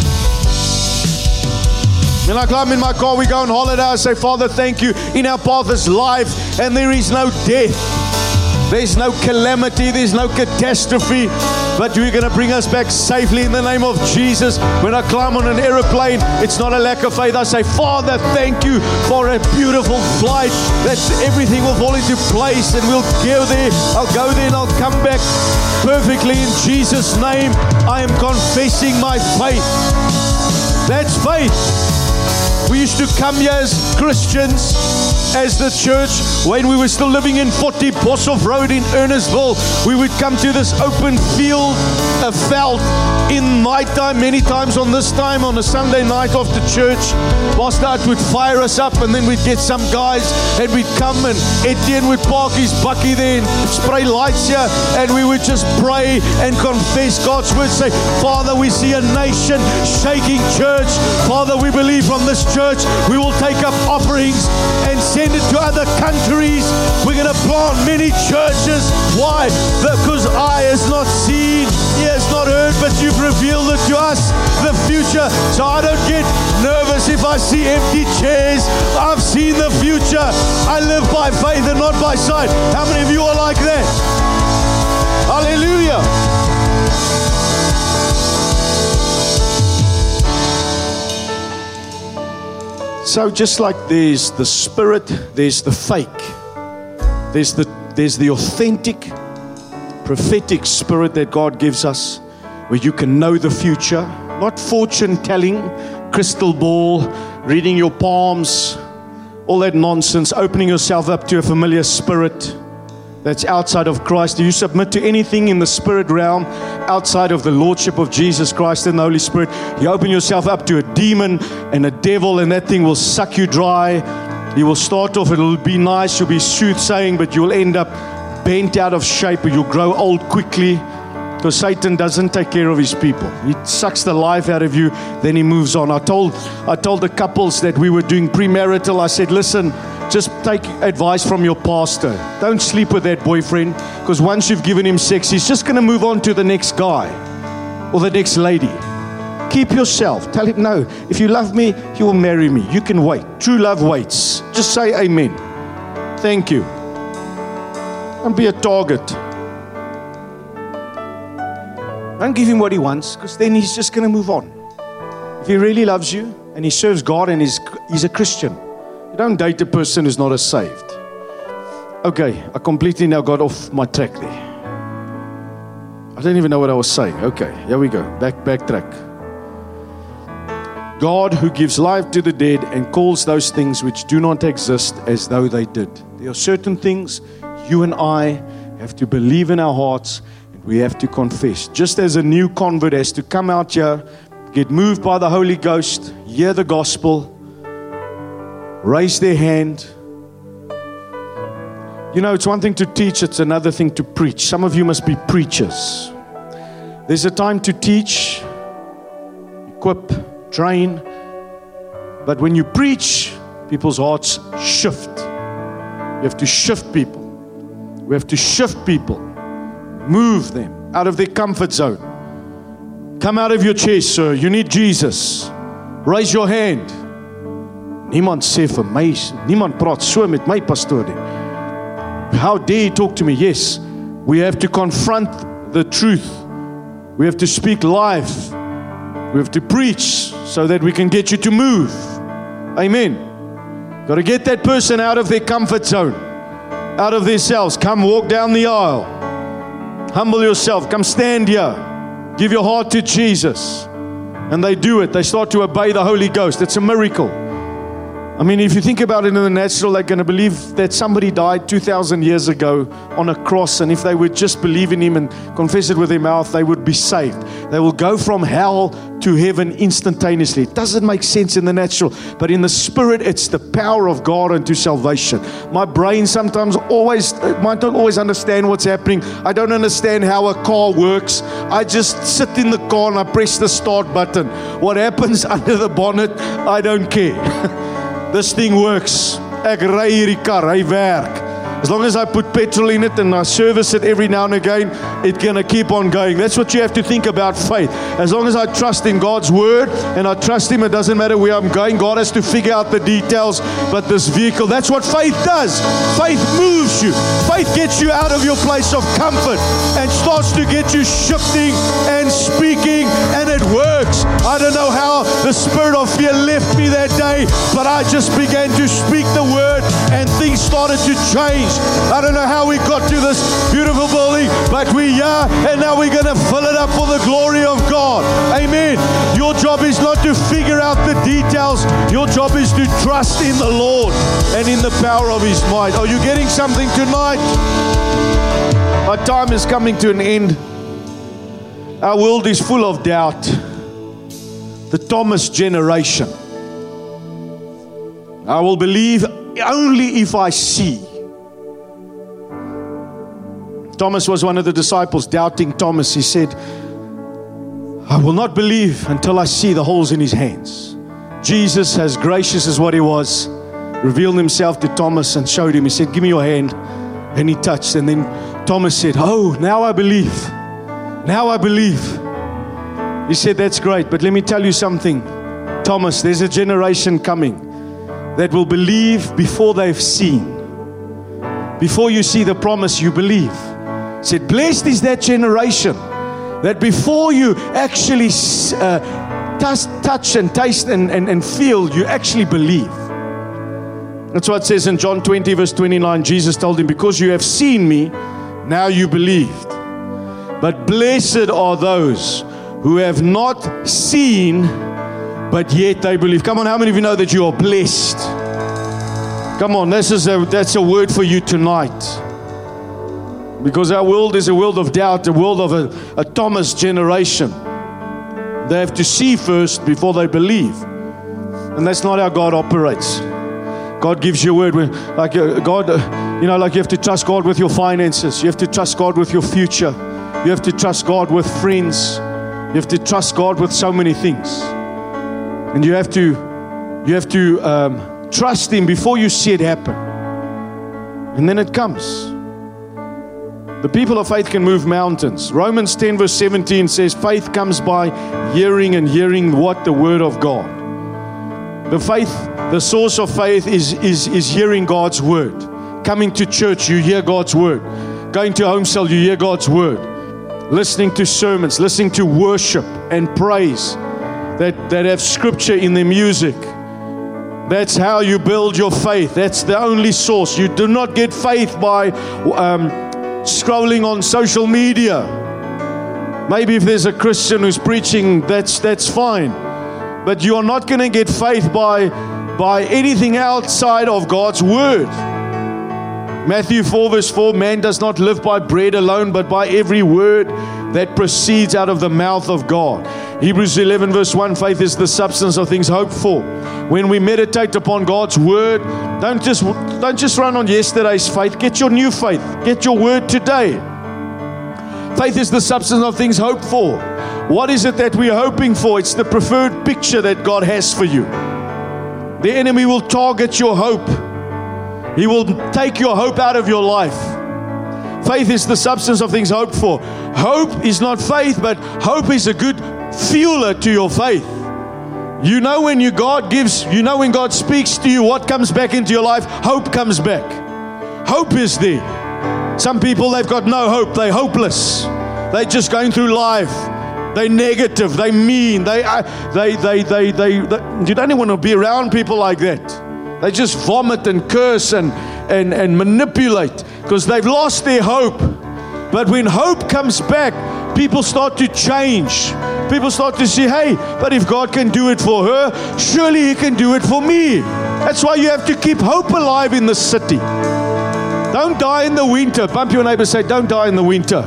When I climb in my car, we go on holiday, I say, Father, thank you. In our path is life, and there is no death. There's no calamity, there's no catastrophe, but you're going to bring us back safely in the name of Jesus. When I climb on an aeroplane, it's not a lack of faith. I say, Father, thank you for a beautiful flight, that everything will fall into place and we'll go there. I'll go there and I'll come back perfectly in Jesus' name. I am confessing my faith. That's faith. We used to come here as Christians as the church, when we were still living in forty Boshoff Road in Earnestville, we would come to this open field, a veld in night time, many times on this time, on a Sunday night after church. Pastor Art would fire us up, and then we'd get some guys, and we'd come, and Etienne would park his bucky there and spray lights here, and we would just pray and confess God's word. Say, Father, we see a nation shaking church. Father, we believe from this church we will take up offerings and send it to other countries. We're going to plant many churches. Why? Because eye has not seen, ear has not heard, but you've revealed it to us, the future. So I don't get nervous if I see empty chairs. I've seen the future. I live by faith and not by sight. How many of you are like that? Hallelujah. So just like there's the spirit, there's the fake. There's the there's the authentic, prophetic spirit that God gives us, where you can know the future, not fortune telling, crystal ball, reading your palms, all that nonsense, opening yourself up to a familiar spirit that's outside of Christ. Do you submit to anything in the spirit realm outside of the Lordship of Jesus Christ and the Holy Spirit? You open yourself up to a demon and a devil, and that thing will suck you dry. You will start off, it'll be nice, you'll be soothsaying, but you'll end up bent out of shape, or you'll grow old quickly, because Satan doesn't take care of his people. He sucks the life out of you, then he moves on. I told I told the couples that we were doing premarital, I said, listen, just take advice from your pastor. Don't sleep with that boyfriend, because once you've given him sex, he's just going to move on to the next guy or the next lady. Keep yourself. Tell him, no, if you love me, you will marry me. You can wait. True love waits. Just say amen. Thank you. Don't be a target. Don't give him what he wants, because then he's just going to move on. If he really loves you and he serves God and he's, he's a Christian, you don't date a person who's not a saved. Okay, I completely now got off my track there. I don't even know what I was saying. Okay, here we go. Back, backtrack. God who gives life to the dead and calls those things which do not exist as though they did. There are certain things you and I have to believe in our hearts, and we have to confess. Just as a new convert has to come out here, get moved by the Holy Ghost, hear the gospel, raise their hand. You know, it's one thing to teach, it's another thing to preach. Some of you must be preachers. There's a time to teach, equip, train, but when you preach, people's hearts shift. You have to shift people. We have to shift people, move them out of their comfort zone. Come out of your chair, sir. You need Jesus. Raise your hand. Niemand sê vir my, niemand praat so met my pastoor nie. How dare you talk to me? Yes, we have to confront the truth. We have to speak life. We have to preach so that we can get you to move. Amen. Got to get that person out of their comfort zone, out of their selves. Come walk down the aisle. Humble yourself. Come stand here. Give your heart to Jesus. And they do it. They start to obey the Holy Ghost. It's a miracle. I mean, if you think about it in the natural, they're going to believe that somebody died two thousand years ago on a cross, and if they would just believe in Him and confess it with their mouth, they would be saved. They will go from hell to heaven instantaneously. It doesn't make sense in the natural, but in the Spirit, it's the power of God unto salvation. My brain sometimes always, might not always understand what's happening. I don't understand how a car works. I just sit in the car and I press the start button. What happens under the bonnet, I don't care. This thing works. Ek ry hierdie kar, hy werk. As long as I put petrol in it and I service it every now and again, it's going to keep on going. That's what you have to think about faith. As long as I trust in God's word and I trust Him, it doesn't matter where I'm going. God has to figure out the details. But this vehicle, that's what faith does. Faith moves you. Faith gets you out of your place of comfort and starts to get you shifting and speaking, and it works. I don't know how the spirit of fear left me that day, but I just began to speak the word and things started to change. changed. I don't know how we got to this beautiful building, but we are, and now we're going to fill it up for the glory of God. Amen. Your job is not to figure out the details. Your job is to trust in the Lord and in the power of His might. Are you getting something tonight? Our time is coming to an end. Our world is full of doubt. The Thomas generation. I will believe only if I see. Thomas was one of the disciples, doubting Thomas. He said, I will not believe until I see the holes in his hands. Jesus, as gracious as what He was, revealed Himself to Thomas and showed him. He said, give me your hand. And he touched. And then Thomas said, oh, now I believe. Now I believe. He said, that's great. But let me tell you something. Thomas, there's a generation coming that will believe before they've seen. Before you see the promise, you believe. He said, blessed is that generation that before you actually uh, touch, touch and taste and, and, and feel, you actually believe. That's what it says in John twenty verse twenty-nine. Jesus told him, because you have seen me, now you believed. But blessed are those who have not seen, but yet they believe. Come on, how many of you know that you are blessed? Come on, this is a, that's a word for you tonight. Because our world is a world of doubt, a world of a, a Thomas generation. They have to see first before they believe. And that's not how God operates. God gives you a word. When, like uh, God, uh, you know, like you have to trust God with your finances. You have to trust God with your future. You have to trust God with friends. You have to trust God with so many things. And you have to, you have to um, trust Him before you see it happen. And then it comes. The people of faith can move mountains. Romans ten verse seventeen says, faith comes by hearing, and hearing what? The word of God. The faith, the source of faith is, is, is hearing God's word. Coming to church, you hear God's word. Going to home cell, you hear God's word. Listening to sermons, listening to worship and praise that, that have scripture in their music. That's how you build your faith. That's the only source. You do not get faith by um, scrolling on social media. Maybe if there's a Christian who's preaching, that's that's fine. But you are not going to get faith by, by anything outside of God's word. Matthew four verse four, man does not live by bread alone, but by every word that proceeds out of the mouth of God. Hebrews eleven verse one, faith is the substance of things hoped for. When we meditate upon God's word, don't just, don't just run on yesterday's faith. Get your new faith. Get your word today. Faith is the substance of things hoped for. What is it that we're hoping for? It's the preferred picture that God has for you. The enemy will target your hope. He will take your hope out of your life. Faith is the substance of things hoped for. Hope is not faith, but hope is a good fueler to your faith. You know when you God gives, you know when God speaks to you, what comes back into your life? Hope comes back. Hope is there. Some people, they've got no hope. They're hopeless. They're just going through life. They're negative. They're mean. They, uh, they, they, they, they, they. You don't even want to be around people like that. They just vomit and curse and, and, and manipulate because they've lost their hope. But when hope comes back, people start to change. People start to say, hey, but if God can do it for her, surely He can do it for me. That's why you have to keep hope alive in the city. Don't die in the winter. Bump your neighbor, say, don't die in the winter.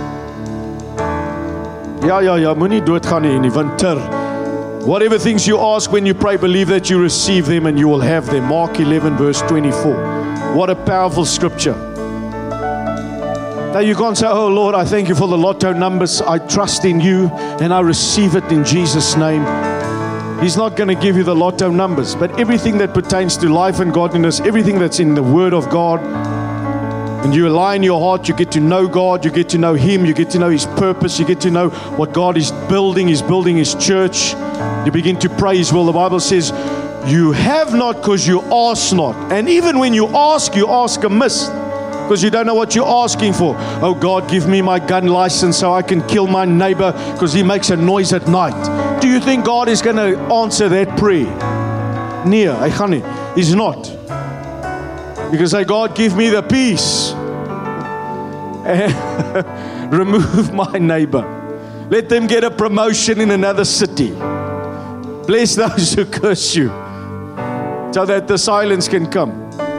Ja, ja, ja, moenie doodgaan nie in die winter. Whatever things you ask when you pray, believe that you receive them and you will have them. Mark eleven verse twenty-four. What a powerful scripture. Now you can't say, oh Lord, I thank you for the lotto numbers. I trust in you and I receive it in Jesus' name. He's not going to give you the lotto numbers, but everything that pertains to life and godliness, everything that's in the Word of God, and you align your heart, you get to know God, you get to know Him, you get to know His purpose, you get to know what God is building. He's building His church. You begin to pray His will. The Bible says, you have not because you ask not. And even when you ask, you ask amiss because you don't know what you're asking for. Oh God, give me my gun license so I can kill my neighbor because he makes a noise at night. Do you think God is going to answer that prayer? Nee, hy gaan nie. He's not. You can say, God, give me the peace. And remove my neighbor. Let them get a promotion in another city. Bless those who curse you, so that the silence can come.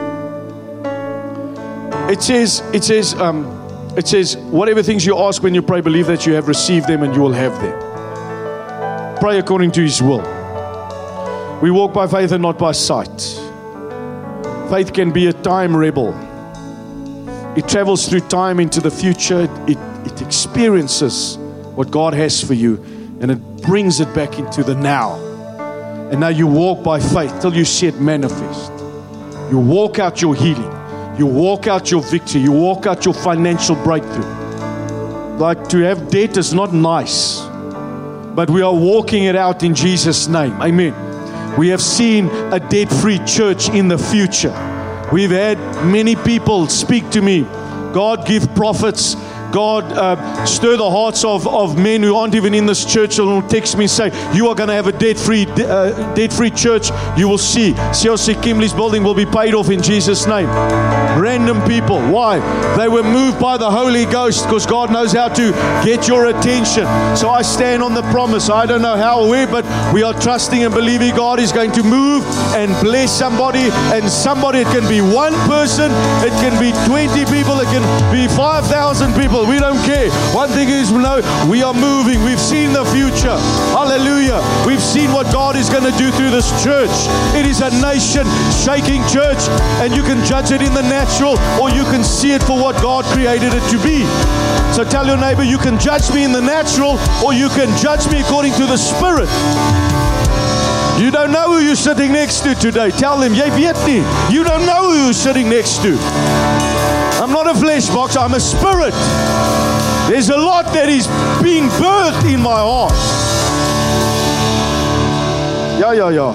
It says, it says, um, it says, whatever things you ask when you pray, believe that you have received them and you will have them. Pray according to His will. We walk by faith and not by sight. Faith can be a time rebel. It travels through time into the future. It, it experiences what God has for you, and it brings it back into the now. And now you walk by faith till you see it manifest. You walk out your healing. You walk out your victory. You walk out your financial breakthrough. Like, to have debt is not nice, but we are walking it out in Jesus' name. Amen. We have seen a debt-free church in the future. We've had many people speak to me. God, give prophets. God, uh, stir the hearts of, of men who aren't even in this church, and will text me and say, you are going to have a debt-free uh, debt-free church. You will see. C L C Kimley's building will be paid off in Jesus' name. Random people. Why? They were moved by the Holy Ghost, because God knows how to get your attention. So I stand on the promise. I don't know how or where, but we are trusting and believing God is going to move and bless somebody. And somebody, it can be one person, it can be twenty people, it can be five thousand people. We don't care. One thing is, we know we are moving. We've seen the future. Hallelujah. We've seen what God is going to do through this church. It is a nation-shaking church, and you can judge it in the natural, or you can see it for what God created it to be. So tell your neighbor, you can judge me in the natural, or you can judge me according to the Spirit. You don't know who you're sitting next to today. Tell them, jy weet nie. You don't know who you're sitting next to. I'm not a flesh box, I'm a spirit. There's a lot that is being birthed in my heart. Yeah, yeah, yeah.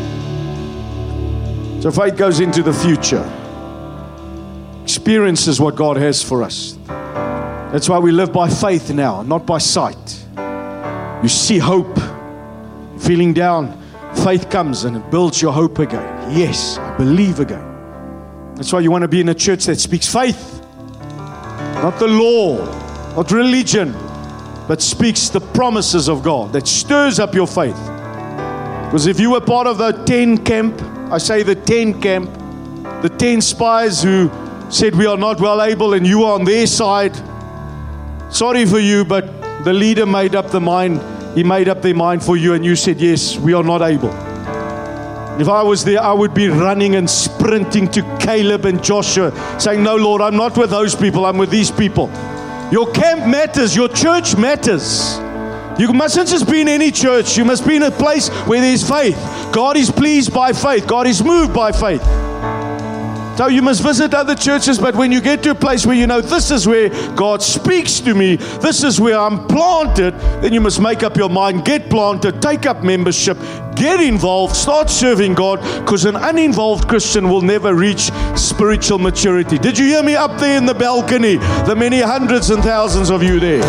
So faith goes into the future. Experiences what God has for us. That's why we live by faith now, not by sight. You see hope. Feeling down, faith comes and it builds your hope again. Yes, I believe again. That's why you want to be in a church that speaks faith. Not the law, not religion, but speaks the promises of God, that stirs up your faith. Because if you were part of the ten camp, I say the ten camp, the ten spies who said we are not well able, and you are on their side, sorry for you, but the leader made up the mind, he made up their mind for you, and you said, yes, we are not able. If I was there, I would be running and sprinting to Caleb and Joshua, saying, no, Lord, I'm not with those people, I'm with these people. Your camp matters, your church matters. You mustn't just be in any church, you must be in a place where there's faith. God is pleased by faith, God is moved by faith. So you must visit other churches, but when you get to a place where you know this is where God speaks to me, this is where I'm planted, then you must make up your mind, get planted, take up membership, get involved, start serving God, because an uninvolved Christian will never reach spiritual maturity. Did you hear me up there in the balcony? The many hundreds and thousands of you there.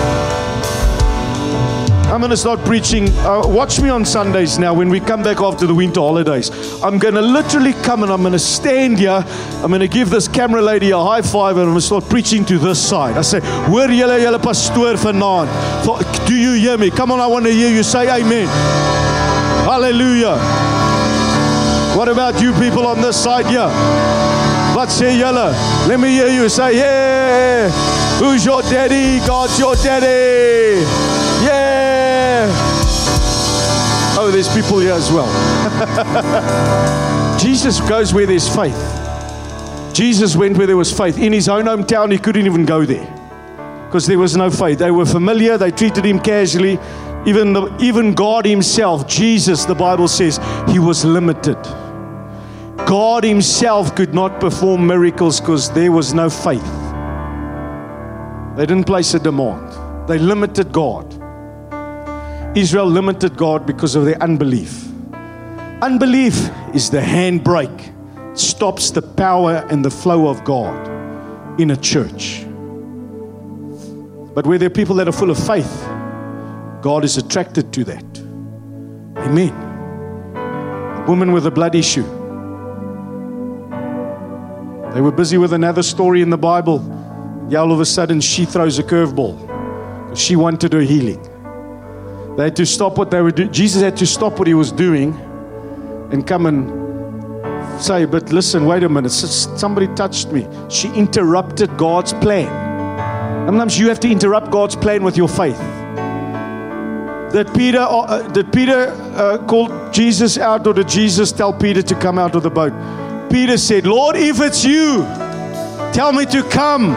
I'm going to start preaching. Uh, watch me on Sundays now when we come back after the winter holidays. I'm going to literally come and I'm going to stand here. I'm going to give this camera lady a high five and I'm going to start preaching to this side. I say, hoor julle julle pastoor vanaand. Do you hear me? Come on, I want to hear you say amen. Hallelujah. What about you people on this side here? What say julle? Let me hear you say, yeah. Who's your daddy? God's your daddy. Yeah. Oh, there's people here as well. Jesus goes where there's faith. Jesus went where there was faith. In his own hometown, he couldn't even go there because there was no faith. They were familiar. They treated him casually. Even, the, even God himself, Jesus, the Bible says, he was limited. God himself could not perform miracles because there was no faith. They didn't place a demand. They limited God. Israel limited God because of their unbelief. Unbelief is the handbrake. It stops the power and the flow of God in a church. But where there are people that are full of faith, God is attracted to that. Amen. A woman with a blood issue. They were busy with another story in the Bible. Yeah, all of a sudden she throws a curveball. She wanted her healing. They had to stop what they were doing. Jesus had to stop what he was doing and come and say, but listen, wait a minute. Somebody touched me. She interrupted God's plan. Sometimes you have to interrupt God's plan with your faith. Did Peter, uh, did Peter uh, call Jesus out, or did Jesus tell Peter to come out of the boat? Peter said, Lord, if it's you, tell me to come.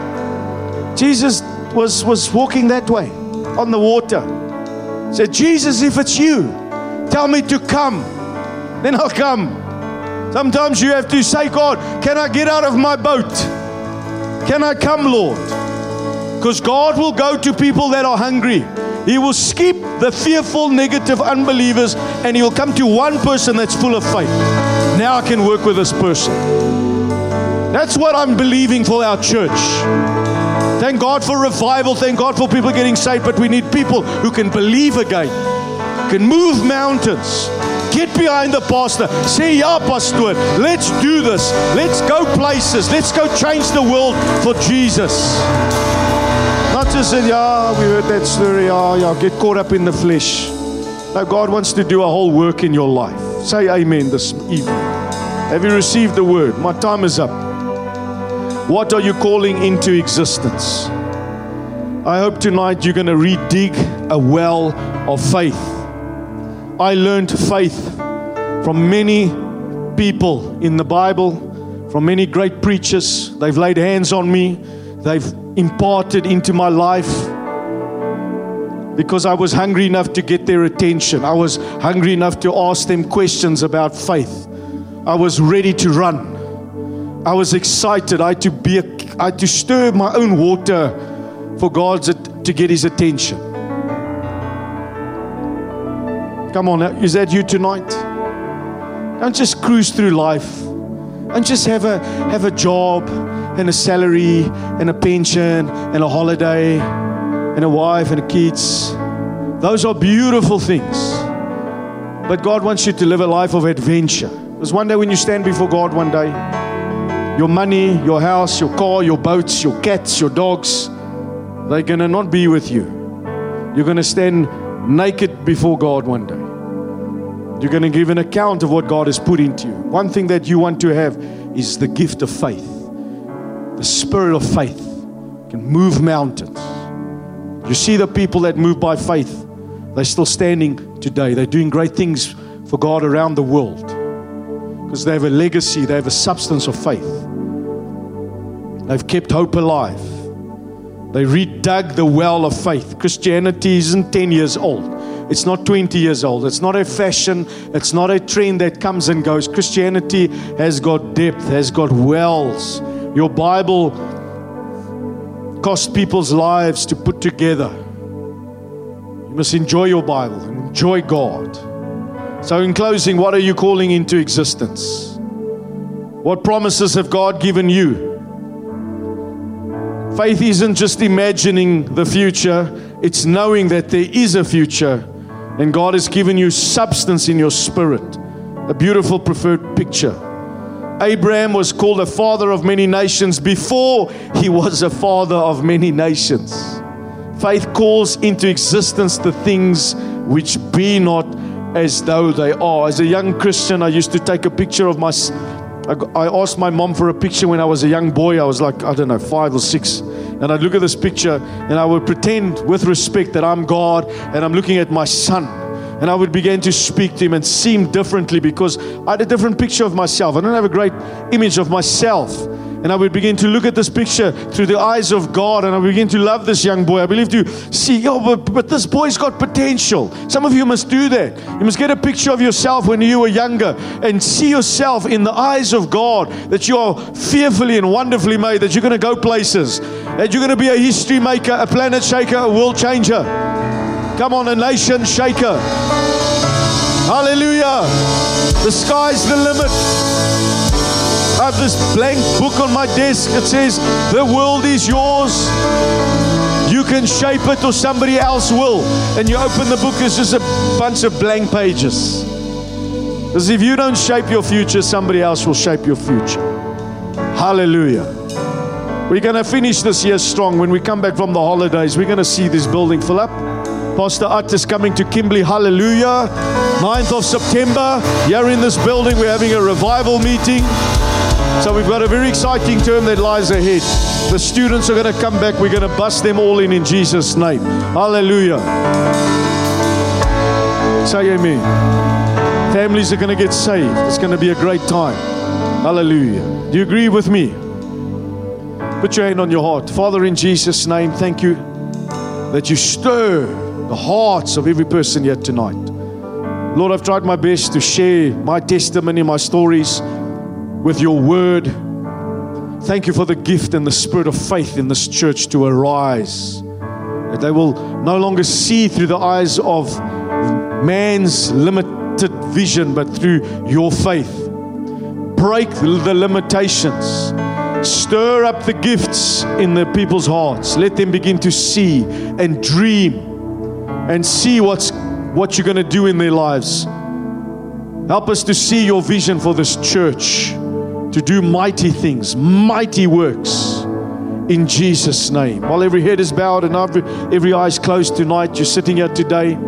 Jesus was, was walking that way on the water. Said, Jesus, if it's you, tell me to come. Then I'll come. Sometimes you have to say, God, can I get out of my boat? Can I come, Lord? Because God will go to people that are hungry. He will skip the fearful, negative unbelievers, and He will come to one person that's full of faith. Now I can work with this person. That's what I'm believing for our church. Thank God for revival. Thank God for people getting saved. But we need people who can believe again, can move mountains. Get behind the pastor. Say, yeah, pastor, let's do this. Let's go places. Let's go change the world for Jesus. Not just say, yeah, we heard that story. Yeah, yeah, get caught up in the flesh. No, God wants to do a whole work in your life. Say amen this evening. Have you received the word? My time is up. What are you calling into existence? I hope tonight you're going to redig a well of faith. I learned faith from many people in the Bible, from many great preachers. They've laid hands on me. They've imparted into my life because I was hungry enough to get their attention. I was hungry enough to ask them questions about faith. I was ready to run. I was excited. I had to be, a, I had to stir my own water for God to get His attention. Come on, is that you tonight? Don't just cruise through life. Don't just have a have a job and a salary and a pension and a holiday and a wife and kids. Those are beautiful things. But God wants you to live a life of adventure. Because one day when you stand before God one day, your money, your house, your car, your boats, your cats, your dogs, they're going to not be with you. You're going to stand naked before God one day. You're going to give an account of what God has put into you. One thing that you want to have is the gift of faith. The spirit of faith can move mountains. You see the people that move by faith, they're still standing today. They're doing great things for God around the world because they have a legacy, they have a substance of faith. They've kept hope alive. They redug the well of faith. Christianity isn't ten years old. It's not twenty years old. It's not a fashion. It's not a trend that comes and goes. Christianity has got depth, has got wells. Your Bible cost people's lives to put together. You must enjoy your Bible and enjoy God. So in closing, what are you calling into existence? What promises have God given you? Faith isn't just imagining the future. It's knowing that there is a future. And God has given you substance in your spirit. A beautiful preferred picture. Abraham was called a father of many nations before he was a father of many nations. Faith calls into existence the things which be not as though they are. As a young Christian, I used to take a picture of my... I asked my mom for a picture when I was a young boy. I was like, I don't know, five or six. And I'd look at this picture and I would pretend with respect that I'm God and I'm looking at my son. And I would begin to speak to him and see him differently because I had a different picture of myself. I don't have a great image of myself. And I would begin to look at this picture through the eyes of God, and I would begin to love this young boy. I believe to see, yo, but, but this boy's got potential. Some of you must do that. You must get a picture of yourself when you were younger and see yourself in the eyes of God, that you are fearfully and wonderfully made, that you're going to go places, that you're going to be a history maker, a planet shaker, a world changer. Come on, a nation shaker. Hallelujah. The sky's the limit. I have this blank book on my desk. It says, the world is yours. You can shape it or somebody else will. And you open the book, it's just a bunch of blank pages. Because if you don't shape your future, somebody else will shape your future. Hallelujah. We're going to finish this year strong. When we come back from the holidays, we're going to see this building fill up. Pastor Ut is coming to Kimberley. Hallelujah. ninth of September. Here in this building, we're having a revival meeting. So we've got a very exciting term that lies ahead. The students are going to come back. We're going to bust them all in in Jesus' name. Hallelujah. Say amen. Families are going to get saved. It's going to be a great time. Hallelujah. Do you agree with me? Put your hand on your heart. Father, in Jesus' name, thank you that you stir the hearts of every person here tonight. Lord, I've tried my best to share my testimony, my stories with your word. Thank you for the gift and the spirit of faith in this church to arise. That they will no longer see through the eyes of man's limited vision, but through your faith. Break the limitations. Stir up the gifts in the people's hearts. Let them begin to see and dream and see what's what you're going to do in their lives. Help us to see your vision for this church, to do mighty things, mighty works in Jesus' name. While every head is bowed and every, every eye is closed tonight, you're sitting here today.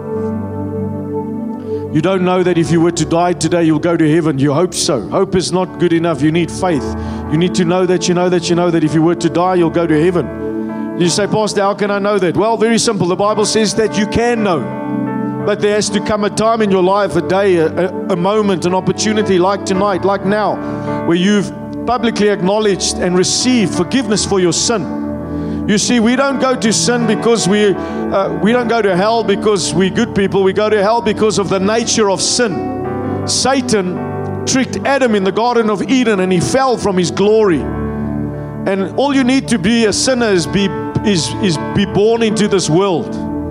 You don't know that if you were to die today, you'll go to heaven. You hope so. Hope is not good enough. You need faith. You need to know that you know that you know that if you were to die, you'll go to heaven. You say, Pastor, how can I know that? Well, very simple. The Bible says that you can know. But there has to come a time in your life, a day, a, a moment, an opportunity like tonight, like now, where you've publicly acknowledged and received forgiveness for your sin. You see, we don't go to sin because we uh, we don't go to hell because we're good people. We go to hell because of the nature of sin. Satan tricked Adam in the Garden of Eden and he fell from his glory. And all you need to be a sinner is be, is, is be born into this world.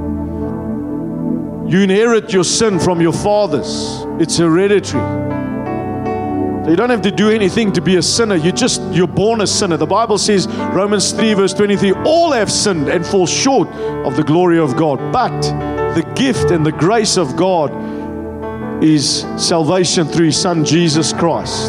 You inherit your sin from your fathers. It's hereditary. So you don't have to do anything to be a sinner. You just, you're born a sinner. The Bible says, Romans three verse twenty-three, all have sinned and fall short of the glory of God. But the gift and the grace of God is salvation through His Son, Jesus Christ.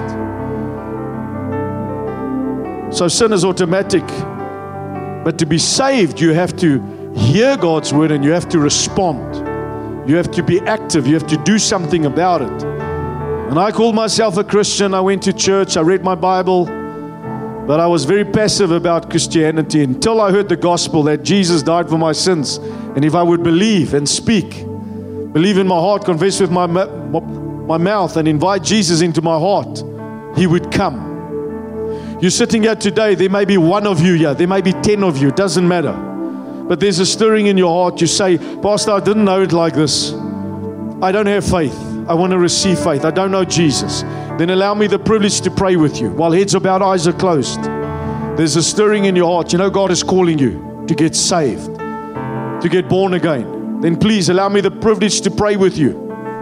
So sin is automatic. But to be saved, you have to hear God's word and you have to respond. You have to be active. You have to do something about it. And I called myself a Christian. I went to church. I read my Bible. But I was very passive about Christianity until I heard the gospel that Jesus died for my sins. And if I would believe and speak, believe in my heart, confess with my, my mouth, and invite Jesus into my heart, He would come. You're sitting here today. There may be one of you here. There may be ten of you. It doesn't matter. But there's a stirring in your heart. You say, Pastor, I didn't know it like this. I don't have faith. I want to receive faith. I don't know Jesus. Then allow me the privilege to pray with you while heads are bowed, eyes are closed. There's a stirring in your heart. You know God is calling you to get saved, to get born again. Then please allow me the privilege to pray with you.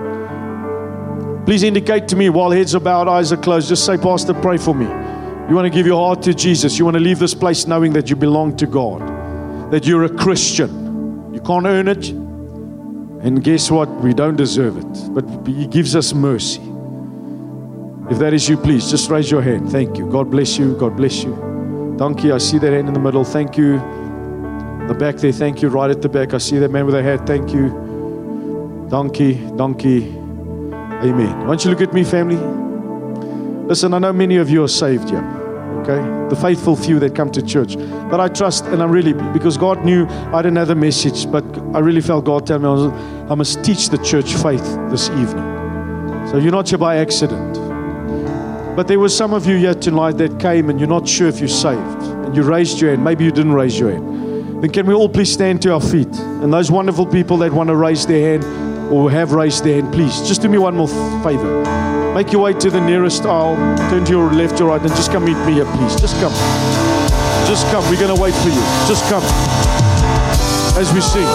Please indicate to me while heads are bowed, eyes are closed. Just say, Pastor, pray for me. You want to give your heart to Jesus. You want to leave this place knowing that you belong to God, that you're a Christian. You can't earn it. And guess what? We don't deserve it. But He gives us mercy. If that is you, please, just raise your hand. Thank you. God bless you. God bless you. Donkey, I see that hand in the middle. Thank you. The back there, thank you. Right at the back, I see that man with a hat. Thank you. Donkey, donkey. Amen. Why don't you look at me, family? Listen, I know many of you are saved here. Okay, the faithful few that come to church. But I trust, and I'm really, because God knew I didn't have the message, but I really felt God tell me I, was, I must teach the church faith this evening. So you're not here by accident. But there were some of you here tonight that came and you're not sure if you're saved. And you raised your hand. Maybe you didn't raise your hand. Then can we all please stand to our feet? And those wonderful people that want to raise their hand or have raised their hand, please, just do me one more favor. Make your way to the nearest aisle. Turn to your left or right and just come meet me here, please. Just come. Just come. We're going to wait for you. Just come. As we sing.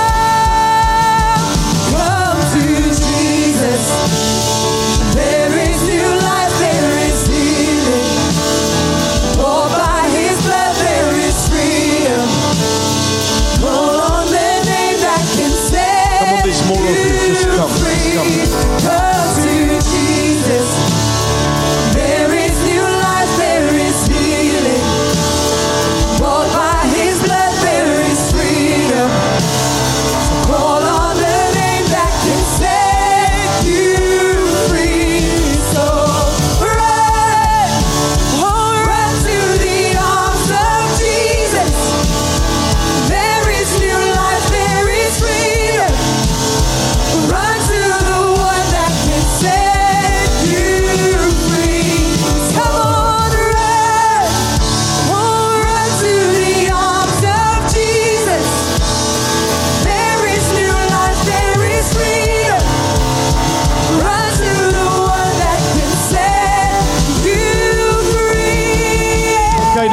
Come to Jesus. There is new life. There is healing. For by His blood there is freedom. Call on the name that can set Come on, there's more of you. Just come. free. Just come. Come to Jesus. There is new life, there is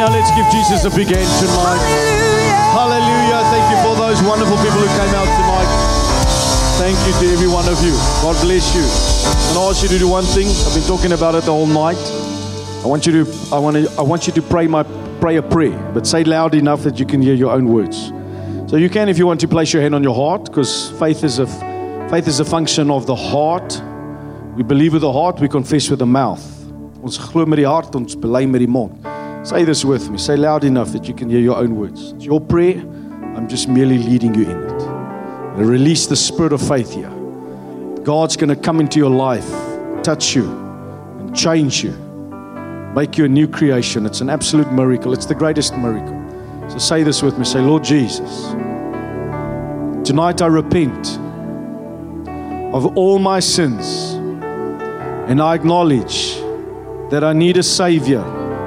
Now let's give Jesus a big hand tonight. Hallelujah. Thank you for those wonderful people who came out tonight. Thank you to every one of you. God bless you. And I ask you to do one thing. I've been talking about it the whole night. I want you to I want to I want you to pray my pray a prayer, but say it loud enough that you can hear your own words. So you can, if you want to, place your hand on your heart, because faith is a faith is a function of the heart. We believe with the heart, we confess with the mouth. Ons glo met die hart, ons bely met die mond. Say this with me. Say loud enough that you can hear your own words. It's your prayer. I'm just merely leading you in it. And release the spirit of faith here. God's going to come into your life, touch you, and change you. Make you a new creation. It's an absolute miracle. It's the greatest miracle. So say this with me. Say, Lord Jesus, tonight I repent of all my sins, and I acknowledge that I need a Savior.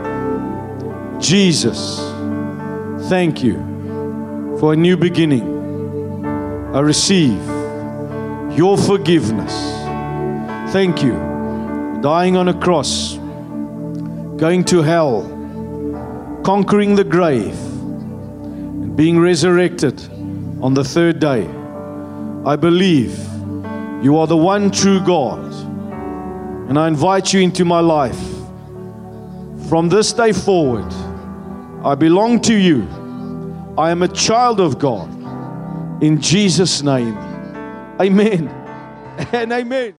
Jesus, thank you for a new beginning. I receive your forgiveness. Thank you for dying on a cross, going to hell, conquering the grave, and being resurrected on the third day. I believe you are the one true God, and I invite you into my life. From this day forward, I belong to you. I am a child of God. In Jesus' name, amen and amen.